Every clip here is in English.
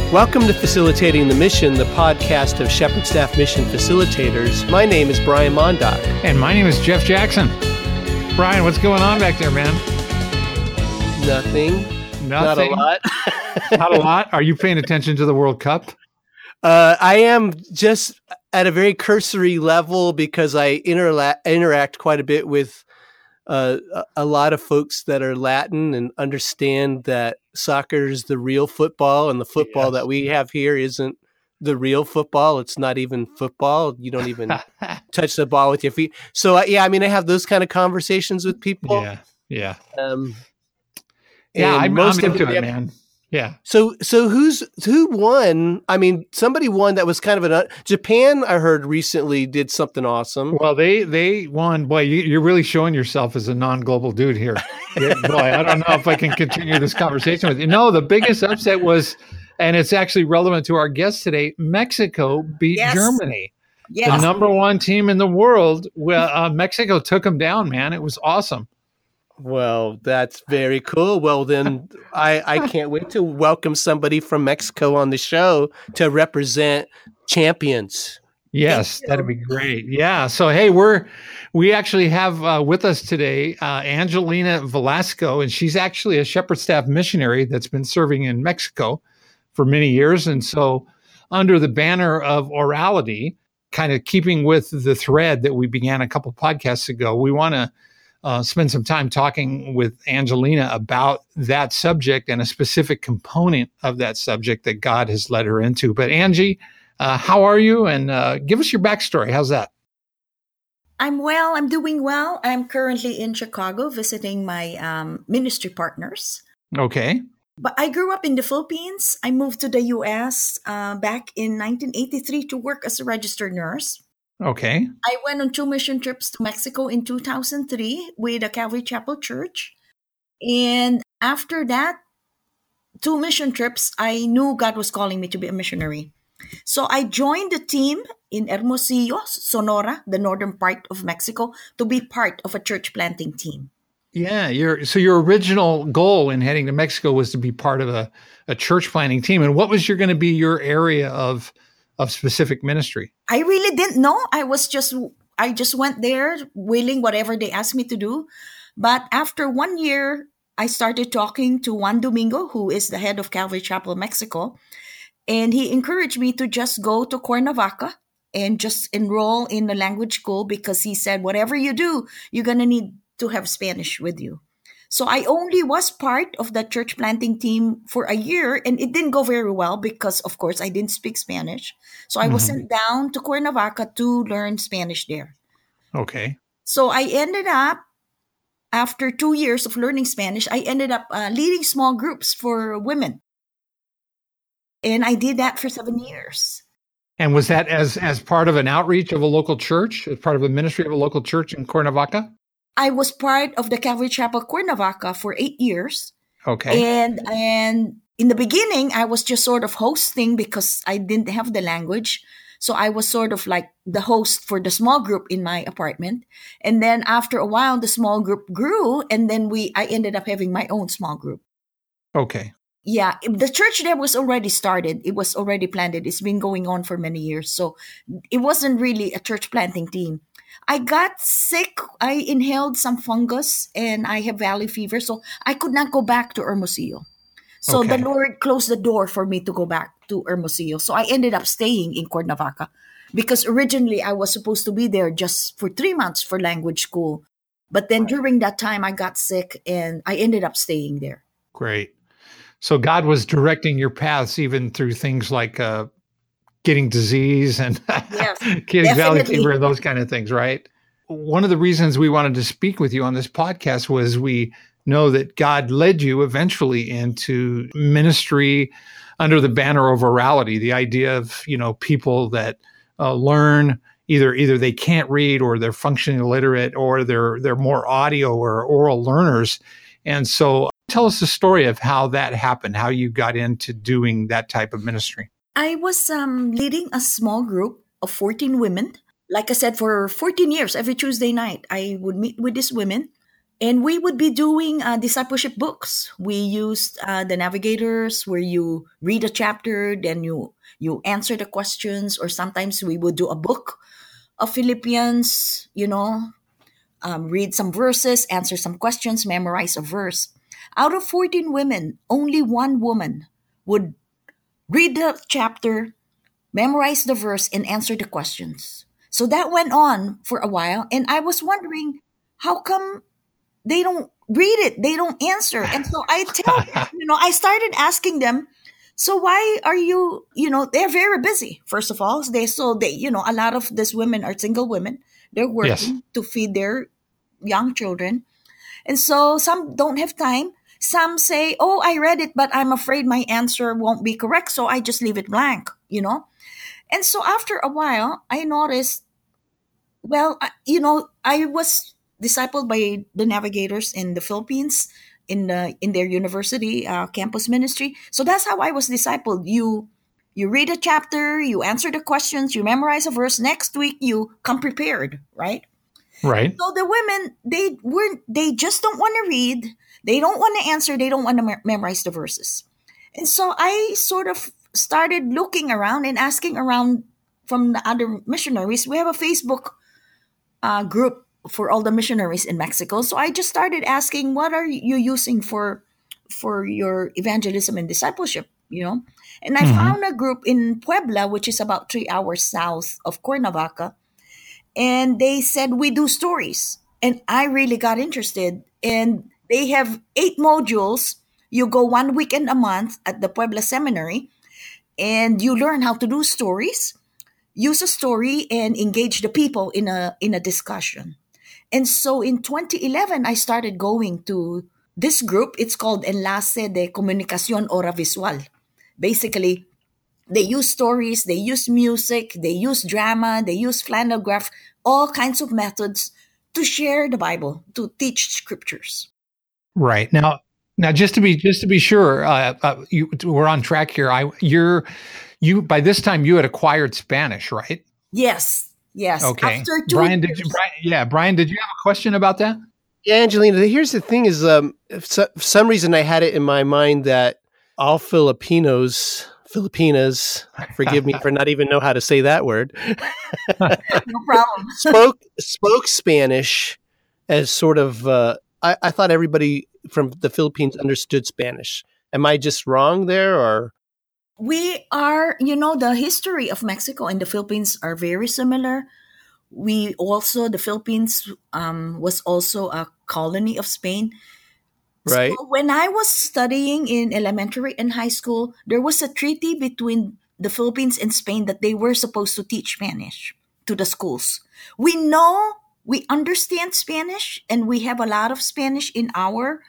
Welcome to Facilitating the Mission, the podcast of Shepherd Staff Mission Facilitators. My name is Brian Mondock. And my name is Jeff Jackson. Brian, what's going on back there, man? Nothing. Not a lot. Not a lot? Are you paying attention to the World Cup? I am just at a very cursory level because I interact quite a bit with a lot of folks that are Latin and understand that soccer is the real football, and the football that we have here isn't the real football. It's not even football. You don't even touch the ball with your feet. So I have those kind of conversations with people. Yeah. I'm into it, man. Yeah. So who won? I mean, somebody won that was kind of Japan, I heard recently did something awesome. Well, they won. Boy, you're really showing yourself as a non-global dude here. Boy, I don't know if I can continue this conversation with you. No, the biggest upset was, and it's actually relevant to our guest today, Mexico beat Germany. Yes. The number one team in the world. Well, Mexico took them down, man. It was awesome. Well, that's very cool. Well, then I can't wait to welcome somebody from Mexico on the show to represent champions. Yes, that'd be great. Yeah. So, hey, we actually have with us today Angelina Velasco, and she's actually a Shepherd Staff missionary that's been serving in Mexico for many years. And so under the banner of orality, kind of keeping with the thread that we began a couple podcasts ago, we want to spend some time talking with Angelina about that subject and a specific component of that subject that God has led her into. But Angie, how are you? And give us your backstory. How's that? I'm well. I'm doing well. I'm currently in Chicago visiting my ministry partners. Okay. But I grew up in the Philippines. I moved to the U.S. Back in 1983 to work as a registered nurse. Okay. I went on 2 mission trips to Mexico in 2003 with the Calvary Chapel Church. And after that 2 mission trips, I knew God was calling me to be a missionary. So I joined the team in Hermosillo, Sonora, the northern part of Mexico, to be part of a church planting team. Yeah. Your original goal in heading to Mexico was to be part of a church planting team. And what was going to be your area of specific ministry? I really didn't know. I just went there willing whatever they asked me to do. But after 1 year, I started talking to Juan Domingo, who is the head of Calvary Chapel, Mexico. And he encouraged me to just go to Cuernavaca and just enroll in the language school, because he said, whatever you do, you're going to need to have Spanish with you. So I only was part of the church planting team for a year, and it didn't go very well because, of course, I didn't speak Spanish. So I was sent down to Cuernavaca to learn Spanish there. Okay. So I ended up, after 2 years of learning Spanish, I ended up leading small groups for women. And I did that for 7 years. And was that as part of an outreach of a local church, as part of a ministry of a local church in Cuernavaca? I was part of the Calvary Chapel Cuernavaca for 8 years. Okay. And in the beginning, I was just sort of hosting because I didn't have the language. So I was sort of like the host for the small group in my apartment. And then after a while, the small group grew. And then I ended up having my own small group. Okay. Yeah, the church there was already started. It was already planted. It's been going on for many years. So it wasn't really a church planting team. I got sick. I inhaled some fungus and I have valley fever. So I could not go back to Hermosillo. So the Lord closed the door for me to go back to Hermosillo. So I ended up staying in Cuernavaca because originally I was supposed to be there just for 3 months for language school. But then during that time I got sick and I ended up staying there. Great. So God was directing your paths even through things like getting disease and getting valley fever and those kind of things, right? One of the reasons we wanted to speak with you on this podcast was we know that God led you eventually into ministry under the banner of orality, the idea of, people that learn either they can't read or they're functionally illiterate or they're more audio or oral learners. And so tell us the story of how that happened, how you got into doing that type of ministry. I was leading a small group of 14 women. Like I said, for 14 years, every Tuesday night, I would meet with these women And we would be doing discipleship books. We used the Navigators, where you read a chapter, then you answer the questions, or sometimes we would do a book of Philippians, read some verses, answer some questions, memorize a verse. Out of 14 women, only one woman would read the chapter, memorize the verse, and answer the questions. So that went on for a while. And I was wondering, how come they don't read it? They don't answer. And so I started asking them, so why are you, they're very busy, first of all. They a lot of these women are single women. They're working to feed their young children. And so some don't have time. Some say, oh, I read it, but I'm afraid my answer won't be correct. So I just leave it blank, And so after a while, I noticed, I was discipled by the Navigators in the Philippines, in their university campus ministry. So that's how I was discipled. You read a chapter, you answer the questions, you memorize a verse. Next week, you come prepared, right? Right. So the women, they just don't want to read. They don't want to answer. They don't want to memorize the verses. And so I sort of started looking around and asking around from the other missionaries. We have a Facebook group for all the missionaries in Mexico. So I just started asking, what are you using for your evangelism and discipleship, And I found a group in Puebla, which is about 3 hours south of Cuernavaca. And they said, we do stories. And I really got interested. And they have 8 modules. You go 1 weekend a month at the Puebla Seminary, and you learn how to do stories, use a story, and engage the people in a discussion. And so in 2011, I started going to this group. It's called Enlace de Comunicación Audiovisual. Basically, they use stories, they use music, they use drama, they use flannel graph, all kinds of methods to share the Bible, to teach scriptures. Right. Now, just to be sure, we're on track here. You by this time you had acquired Spanish, right? Yes. Okay. After 2 Brian, years. Brian, did you have a question about that? Yeah, Angelina, here's the thing is, for some reason I had it in my mind that all Filipinas, forgive me for not even know how to say that word. No problem. spoke Spanish as sort of, I thought everybody from the Philippines understood Spanish. Am I just wrong there, or? We are, the history of Mexico and the Philippines are very similar. The Philippines was also a colony of Spain. Right. So when I was studying in elementary and high school, there was a treaty between the Philippines and Spain that they were supposed to teach Spanish to the schools. We understand Spanish, and we have a lot of Spanish in our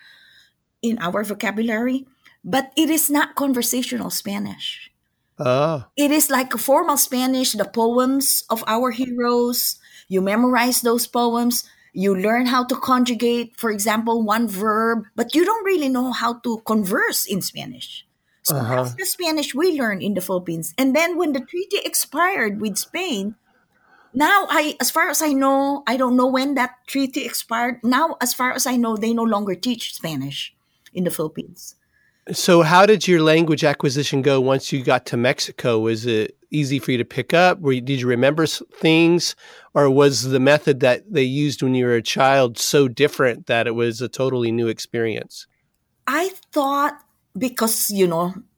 vocabulary, but it is not conversational Spanish. Oh. It is like a formal Spanish, the poems of our heroes. You memorize those poems. You learn how to conjugate, for example, one verb, but you don't really know how to converse in Spanish. So that's the Spanish we learn in the Philippines. And then when the treaty expired with Spain, now as far as I know, I don't know when that treaty expired. Now, as far as I know, they no longer teach Spanish in the Philippines. So how did your language acquisition go once you got to Mexico? Was it easy for you to pick up? Did you remember things? Or was the method that they used when you were a child so different that it was a totally new experience? I thought, because, in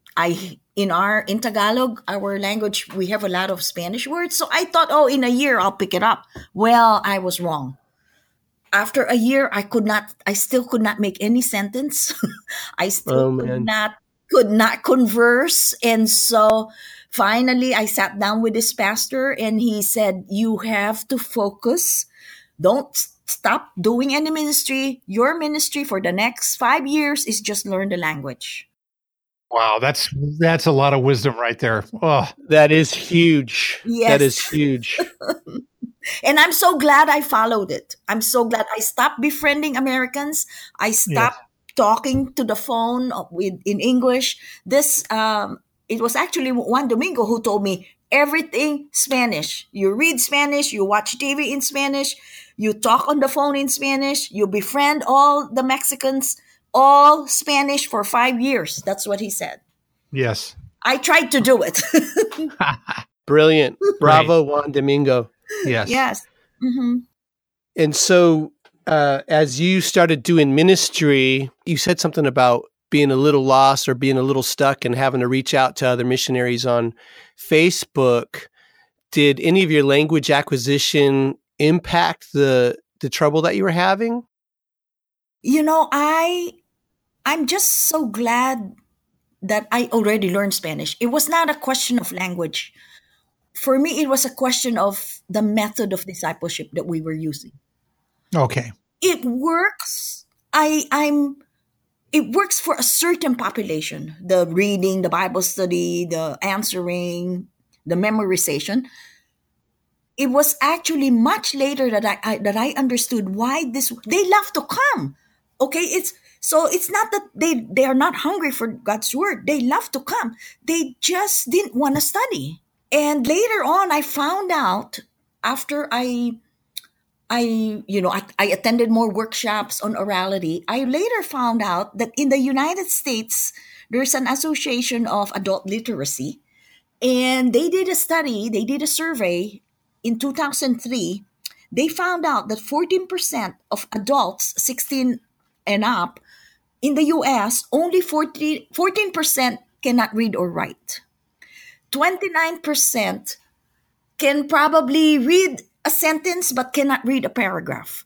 Tagalog, our language, we have a lot of Spanish words. So I thought, in a year, I'll pick it up. Well, I was wrong. After a year, I still could not make any sentence. I still could not converse. And so finally, I sat down with this pastor, and he said, you have to focus. Don't stop doing any ministry. Your ministry for the next 5 years is just learn the language. Wow, that's a lot of wisdom right there. Oh, that is huge. Yes. That is huge. And I'm so glad I followed it. I'm so glad I stopped befriending Americans. I stopped talking to the phone in English. It was actually Juan Domingo who told me everything Spanish. You read Spanish, you watch TV in Spanish. You talk on the phone in Spanish. You befriend all the Mexicans, all Spanish for 5 years. That's what he said. Yes. I tried to do it. Brilliant. Bravo, Juan Domingo. Yes. Yes. Mm-hmm. And so as you started doing ministry, you said something about being a little lost or being a little stuck and having to reach out to other missionaries on Facebook. Did any of your language acquisition impact the trouble that you were having? I'm just so glad that I already learned Spanish. It was not a question of language. For me, it was a question of the method of discipleship that we were using. Okay. It works. It works for a certain population. The reading, the Bible study, the answering, the memorization. It was actually much later that I understood why they love to come. Okay, it's not that they are not hungry for God's word. They love to come. They just didn't want to study. And later on, I found out after I attended more workshops on orality. I later found out that in the United States, there's an association of adult literacy, and they did a survey in 2003. They found out that 14% of adults 16 and up in the US, only 14% cannot read or write. 29% can probably read a sentence but cannot read a paragraph.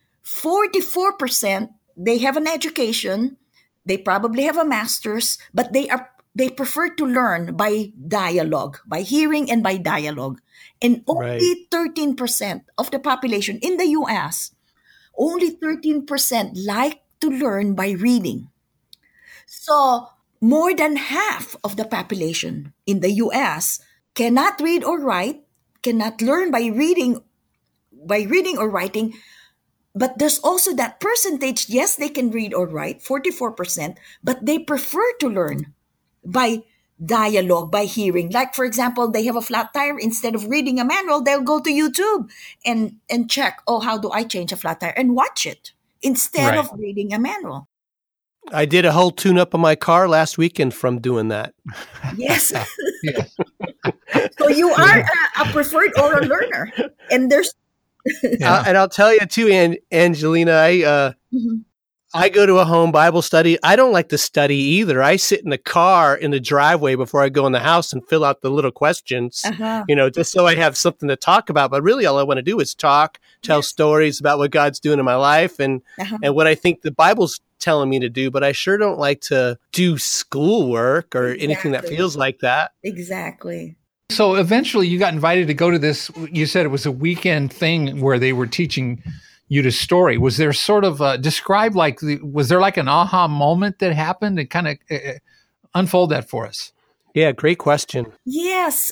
44%, they have an education, they probably have a master's, but they prefer to learn by dialogue, by hearing and by dialogue. And only 13% of the population in the US, only 13% like to learn by reading. So more than half of the population in the US cannot read or write, cannot learn by reading or writing. But there's also that percentage, yes, they can read or write, 44%, but they prefer to learn by dialogue, by hearing. Like, for example, they have a flat tire. Instead of reading a manual, they'll go to YouTube and check, how do I change a flat tire? And watch it instead of reading a manual. I did a whole tune-up on my car last weekend from doing that. Yes. Yes. So you are a preferred oral learner. And there's... and I'll tell you too, Angelina, I go to a home Bible study. I don't like to study either. I sit in the car in the driveway before I go in the house and fill out the little questions, just so I have something to talk about. But really all I want to do is talk, tell stories about what God's doing in my life and what I think the Bible's telling me to do. But I sure don't like to do schoolwork or anything that feels like that. Exactly. So eventually you got invited to go to this, you said it was a weekend thing where they were teaching you to story. Was there sort of was there like an aha moment that happened and kind of unfold that for us? Yeah, great question. Yes,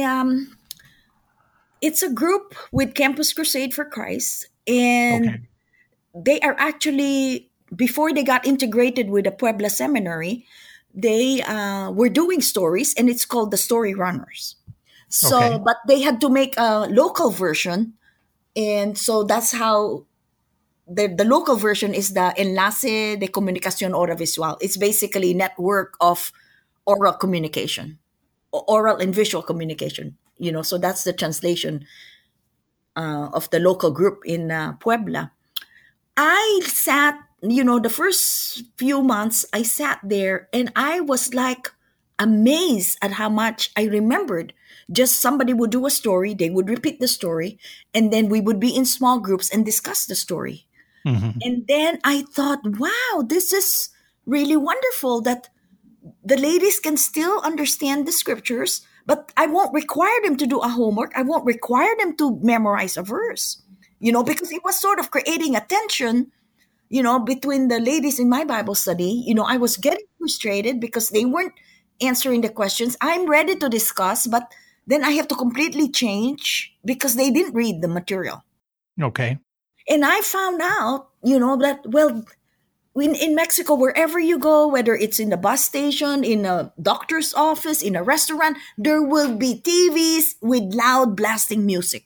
it's a group with Campus Crusade for Christ, and they are actually, before they got integrated with the Puebla Seminary, they were doing stories, and it's called the Story Runners. So, but they had to make a local version, and so that's how the local version is the Enlace de Comunicación Audiovisual. It's basically a network of oral communication, oral and visual communication. So that's the translation of the local group in Puebla. I sat, the first few months I sat there and I was like amazed at how much I remembered. Just somebody would do a story, they would repeat the story, and then we would be in small groups and discuss the story. And then I thought, wow, this is really wonderful that the ladies can still understand the scriptures, but I won't require them to do a homework. I won't require them to memorize a verse, because it was sort of creating a tension, between the ladies in my Bible study. I was getting frustrated because they weren't answering the questions. I'm ready to discuss, but then I have to completely change because they didn't read the material. Okay. And I found out, that, in Mexico, wherever you go, whether it's in the bus station, in a doctor's office, in a restaurant, there will be TVs with loud blasting music.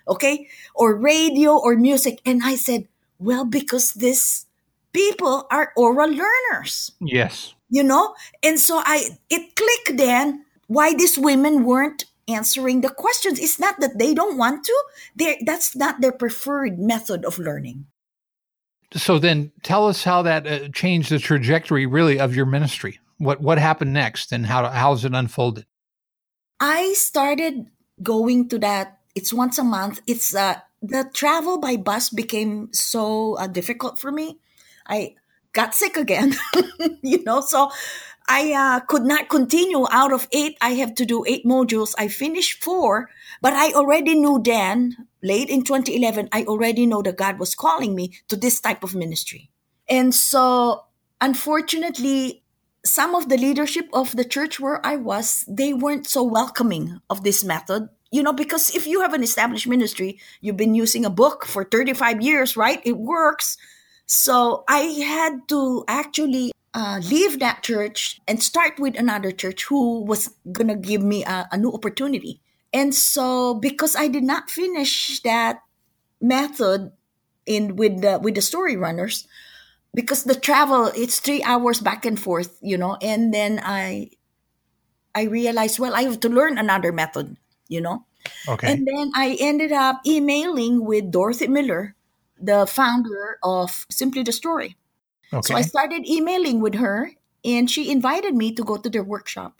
okay, or radio or music. And I said, well, because these people are oral learners. Yes. And so it clicked then why these women weren't answering the questions. It's not that they don't want to. That's not their preferred method of learning. So then tell us how that changed the trajectory really of your ministry. What happened next, and how's it unfolded? I started going to that. It's once a month. It's the travel by bus became so difficult for me. I got sick again, so I could not continue. Out of 8, I have to do 8 modules. I finished 4, but I already knew then, late in 2011, I already know that God was calling me to this type of ministry. And so, unfortunately, some of the leadership of the church where I was, they weren't so welcoming of this method. Because if you have an established ministry, you've been using a book for 35 years, right? It works. So I had to actually leave that church and start with another church who was going to give me a new opportunity. And so because I did not finish that method with the story runners, because the travel, it's 3 hours back and forth, and then I realized, well, I have to learn another method, Okay. And then I ended up emailing with Dorothy Miller, the founder of Simply the Story. Okay. So I started emailing with her, and she invited me to go to their workshop.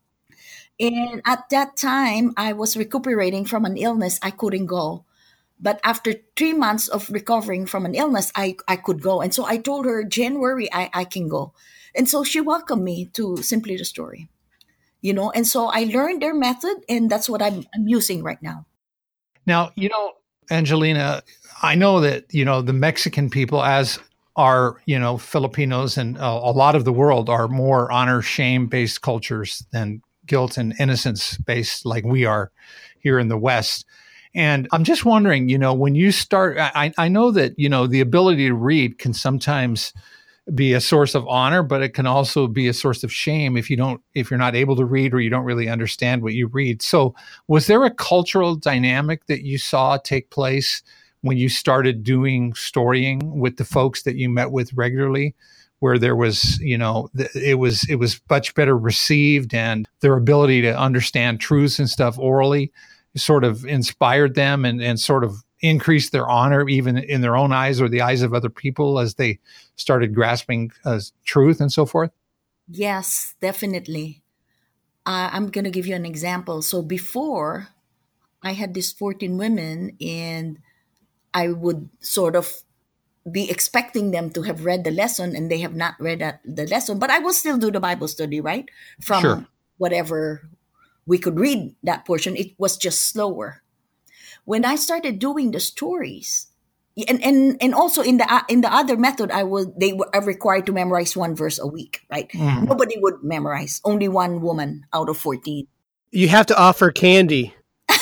And at that time, I was recuperating from an illness. I couldn't go. But after 3 months of recovering from an illness, I could go. And so I told her, January, I can go. And so she welcomed me to Simply the Story. And so I learned their method, and that's what I'm using right now. Now, Angelina, I know that, the Mexican people, as are, Filipinos and a lot of the world, are more honor, shame-based cultures than guilt and innocence-based like we are here in the West. And I'm just wondering, when you start, I know that, the ability to read can sometimes be a source of honor, but it can also be a source of shame if you're not able to read or you don't really understand what you read. So was there a cultural dynamic that you saw take place when you started doing storying with the folks that you met with regularly, where there was, it was much better received, and their ability to understand truths and stuff orally sort of inspired them and sort of increased their honor even in their own eyes or the eyes of other people as they started grasping truth and so forth? Yes, definitely. I'm going to give you an example. So before, I had these 14 women, and I would sort of be expecting them to have read the lesson, and they have not read the lesson, but I will still do the Bible study, right? From Sure. Whatever we could read that portion. It was just slower. When I started doing the stories, and also in the other method, I were required to memorize 1 verse a week, right? Mm. Nobody would memorize. Only 1 woman out of 14. You have to offer candy.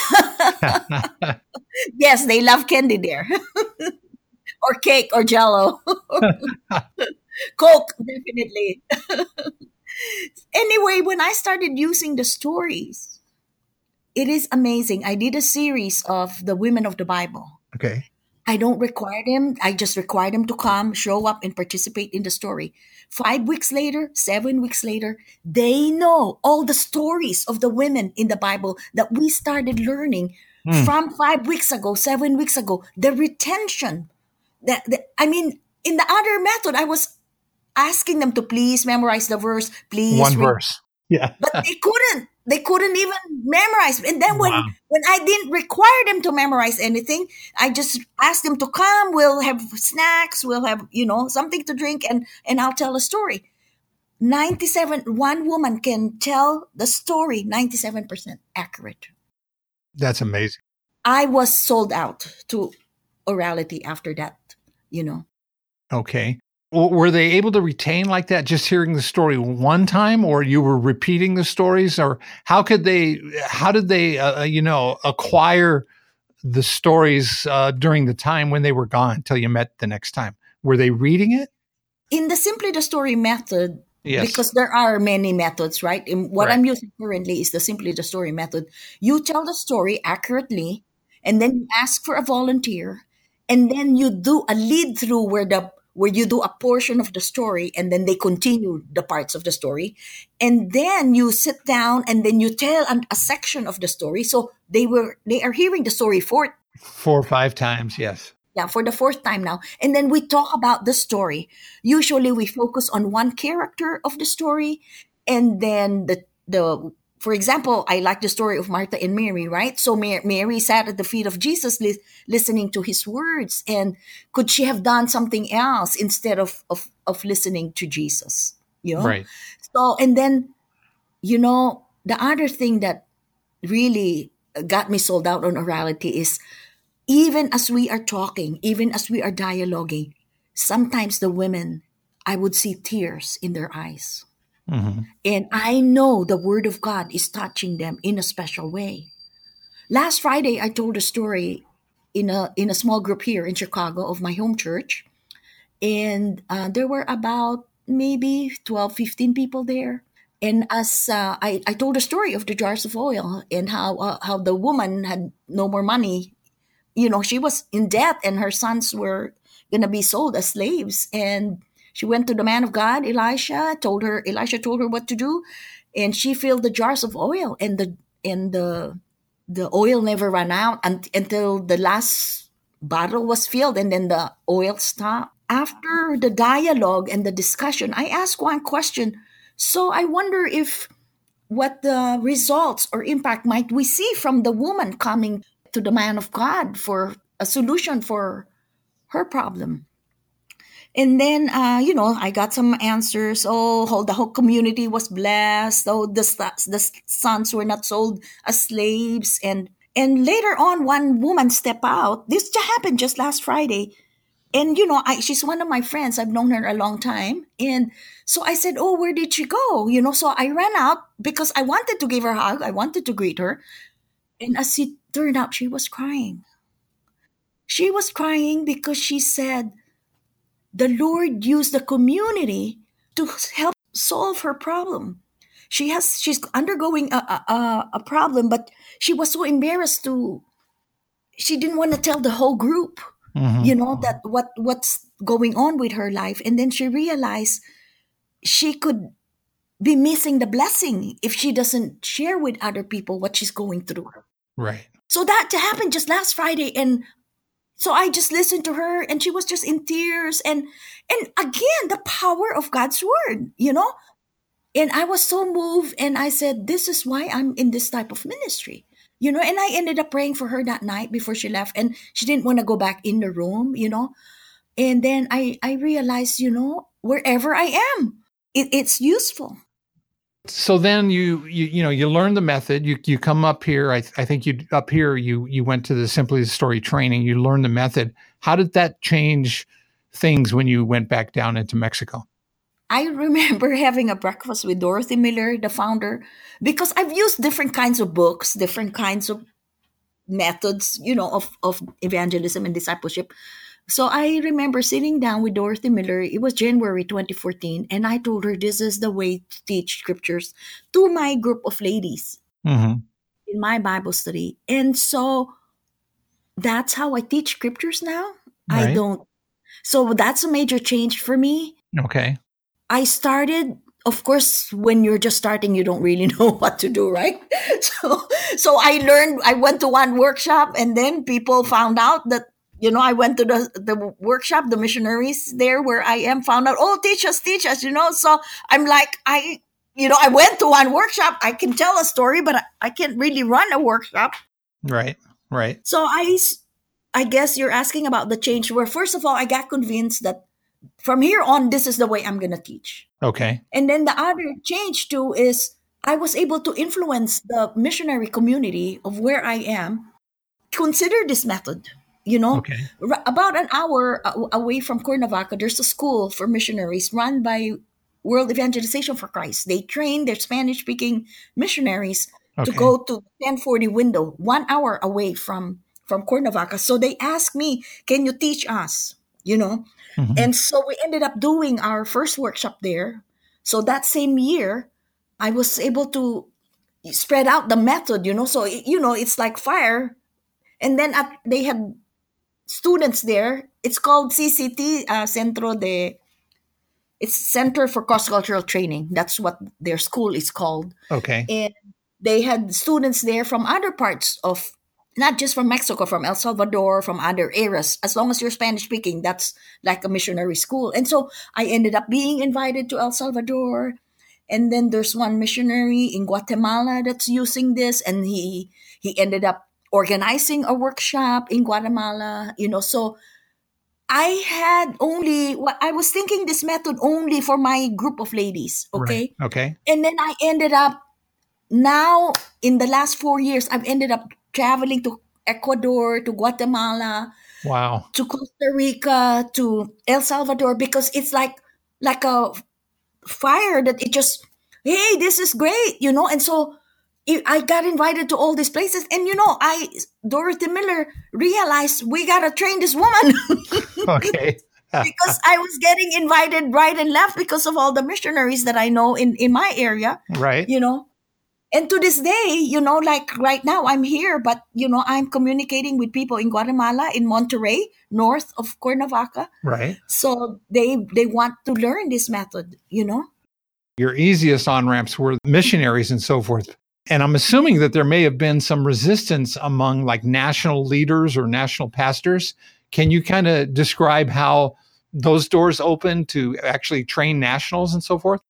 Yes, they love candy there. Or cake or Jell-O. Coke, definitely. Anyway, when I started using the stories, it is amazing. I did a series of the women of the Bible. Okay. I don't require them. I just require them to come, show up, and participate in the story. 5 weeks later, 7 weeks later, they know all the stories of the women in the Bible that we started learning from 5 weeks ago, 7 weeks ago. The retention. In the other method, I was asking them to please memorize the verse, please. 1 verse. Yeah. But they couldn't. They couldn't even memorize. And then when I didn't require them to memorize anything, I just asked them to come. We'll have snacks. We'll have, something to drink, and I'll tell a story. 1 woman can tell the story 97% accurate. That's amazing. I was sold out to orality after that, Okay. Were they able to retain like that, just hearing the story one time, or you were repeating the stories, or how did they acquire the stories during the time when they were gone till you met the next time? Were they reading it? In the Simply the Story method, yes, because there are many methods, right? And what I'm using currently is the Simply the Story method. You tell the story accurately, and then you ask for a volunteer, and then you do a lead through where you do a portion of the story, and then they continue the parts of the story, and then you sit down and then you tell a section of the story. So they are hearing the story 4 or 5 times, yes. Yeah, for the 4th time now. And then we talk about the story. Usually we focus on one character of the story, and then the for example, I like the story of Martha and Mary, right? So Mary sat at the feet of Jesus listening to his words. And could she have done something else instead of listening to Jesus? You know? Right. So, and then, the other thing that really got me sold out on orality is, even as we are talking, even as we are dialoguing, sometimes the women, I would see tears in their eyes. Mm-hmm. And I know the word of God is touching them in a special way. Last Friday, I told a story in a small group here in Chicago of my home church. And there were about maybe 12, 15 people there. And as I told a story of the jars of oil and how the woman had no more money. She was in debt and her sons were going to be sold as slaves. And she went to the man of God, Elisha told her what to do, and she filled the jars of oil, and the oil never ran out until the last bottle was filled, and then the oil stopped. After the dialogue and the discussion, I asked one question. So I wonder what the results or impact might we see from the woman coming to the man of God for a solution for her problem. And then, I got some answers. The whole community was blessed. The sons were not sold as slaves. And later on, one woman stepped out. This just happened just last Friday. And, she's one of my friends. I've known her a long time. And so I said, where did she go? So I ran out because I wanted to give her a hug. I wanted to greet her. And as it turned out, she was crying. She was crying because she said, the Lord used the community to help solve her problem. She's undergoing a problem, but she was so embarrassed she didn't want to tell the whole group, that what's going on with her life. And then she realized she could be missing the blessing if she doesn't share with other people what she's going through. Right. So that happened just last Friday, and so I just listened to her, and she was just in tears. And again, the power of God's word, And I was so moved, and I said, this is why I'm in this type of ministry, And I ended up praying for her that night before she left, and she didn't want to go back in the room, And then I realized, wherever I am, it's useful. So then you learn the method. You come up here. I think you went to the Simply the Story training. You learned the method. How did that change things when you went back down into Mexico? I remember having a breakfast with Dorothy Miller, the founder, because I've used different kinds of books, different kinds of methods, of evangelism and discipleship. So I remember sitting down with Dorothy Miller. It was January 2014. And I told her this is the way to teach scriptures to my group of ladies in my Bible study. And so that's how I teach scriptures now. Right. So that's a major change for me. Okay. I started, of course, when you're just starting, you don't really know what to do, right? So I went to one workshop, and then people found out that, I went to the workshop, the missionaries there where I am found out, teach us. So I'm like, I went to one workshop. I can tell a story, but I can't really run a workshop. Right. So I guess you're asking about the change where, first of all, I got convinced that from here on, this is the way I'm going to teach. Okay. And then the other change too is I was able to influence the missionary community of where I am. Consider this method. Okay. About an hour away from Cuernavaca, there's a school for missionaries run by World Evangelization for Christ. They train their Spanish-speaking missionaries to go to 1040 window, 1 hour away from Cuernavaca. So they asked me, can you teach us? And so we ended up doing our first workshop there. So that same year, I was able to spread out the method, So, it's like fire. And then they had students there. It's called CCT, it's Center for Cross-Cultural Training. That's what their school is called. Okay. And they had students there from other parts of, not just from Mexico, from El Salvador, from other areas. As long as you're Spanish speaking, that's like a missionary school. And so I ended up being invited to El Salvador. And then there's one missionary in Guatemala that's using this. And he ended up organizing a workshop in Guatemala, so I was thinking this method only for my group of ladies. Okay. Right. Okay. And then I ended up, now in the last 4 years, I've ended up traveling to Ecuador, to Guatemala, wow, to Costa Rica, to El Salvador, because it's like a fire that it just, hey, this is great, and so I got invited to all these places, and Dorothy Miller realized we gotta train this woman. Okay. Because I was getting invited right and left because of all the missionaries that I know in my area. Right. And to this day, like right now I'm here, but I'm communicating with people in Guatemala, in Monterrey, north of Cuernavaca. Right. So they want to learn this method, Your easiest on-ramps were missionaries and so forth. And I'm assuming that there may have been some resistance among like national leaders or national pastors. Can you kind of describe how those doors open to actually train nationals and so forth?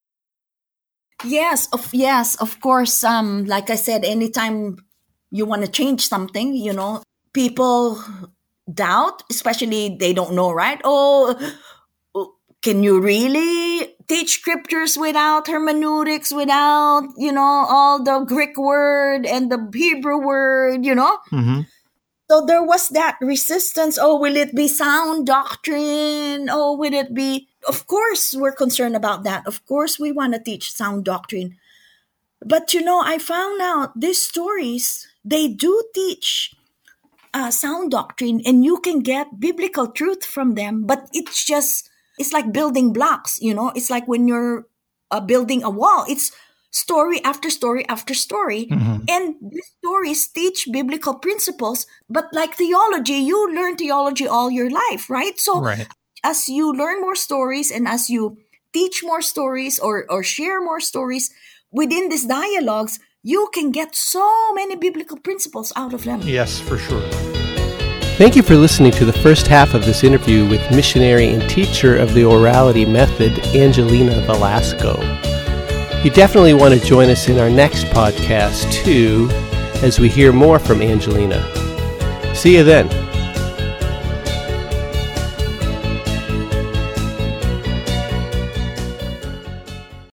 Yes, of course. Like I said, anytime you want to change something, people doubt, especially they don't know, right? Oh, can you really teach scriptures without hermeneutics, without, all the Greek word and the Hebrew word, Mm-hmm. So there was that resistance. Oh, will it be sound doctrine? Oh, will it be? Of course, we're concerned about that. Of course, we want to teach sound doctrine. But, I found out these stories, they do teach sound doctrine, and you can get biblical truth from them. But it's like building blocks, It's like when you're building a wall. It's story after story after story. Mm-hmm. And these stories teach biblical principles. But like theology, you learn theology all your life, right? So right. As you learn more stories and as you teach more stories or share more stories within these dialogues, you can get so many biblical principles out of them. Yes, for sure. Thank you for listening to the first half of this interview with missionary and teacher of the orality method, Angelina Velasco. You definitely want to join us in our next podcast, too, as we hear more from Angelina. See you then.